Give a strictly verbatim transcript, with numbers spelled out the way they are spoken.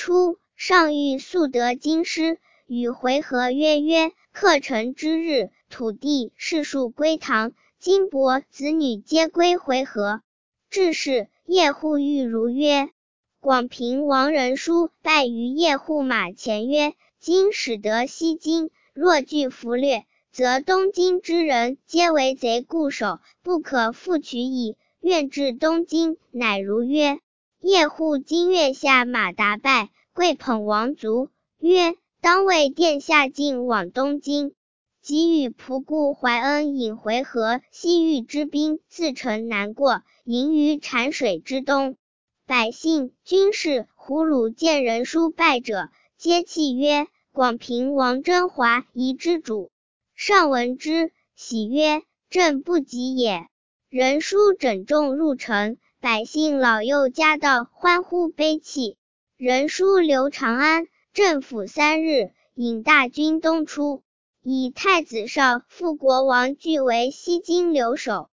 初，上谕速得京师，与回纥曰曰，克辰之日，土地士庶归唐，金帛子女皆归回纥。至是，叶护谕如曰：广平王仁叔拜于叶护马前曰：今始得西京，若据俘掠，则东京之人皆为贼固守，不可复取矣。愿至东京。乃如曰。叶护今月下马达拜，跪捧王卒，曰：当为殿下进往东京。即与仆固怀恩引回纥、西域之兵自城南过，营于产水之东。百姓、军士、胡虏见仁叔拜者，皆泣曰：广平王真华夷之主。上闻之，喜曰：朕不及也。仁叔整众入城，百姓老幼夹道欢呼悲泣。仁叔留长安，镇抚三日，引大军东出，以太子少傅国王据为西京留守。